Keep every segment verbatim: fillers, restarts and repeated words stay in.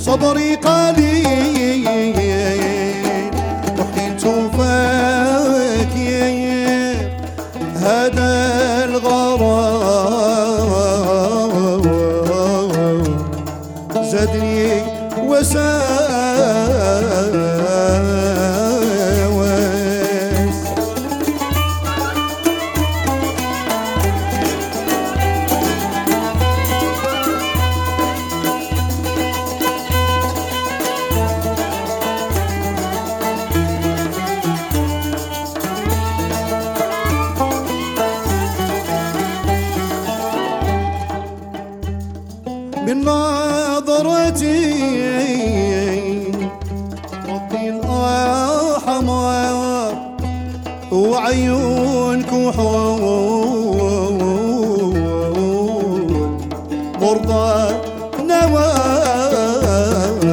صبري قليل وحدي تفكر هذا الغرام زادني وساوس. من نظرتي ربي الأحمر وعيون كحول مرضى نواعم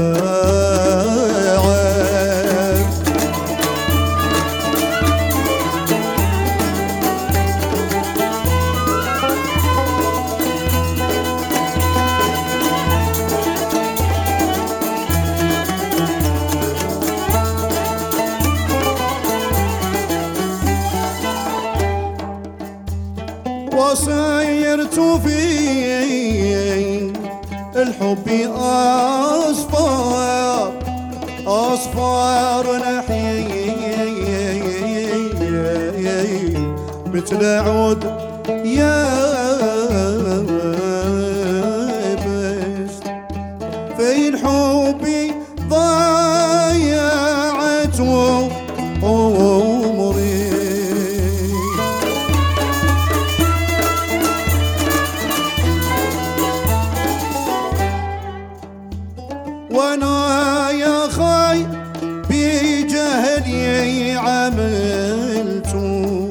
وسيرت في الحب أصفار أصفار نحيي مثل عود يابس فين حبي ضيعته عمري. وانا يا خاي بجهلي عملته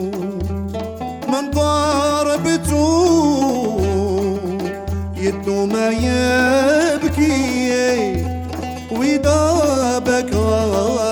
من ضربته يده ما يبكي وإذا بكى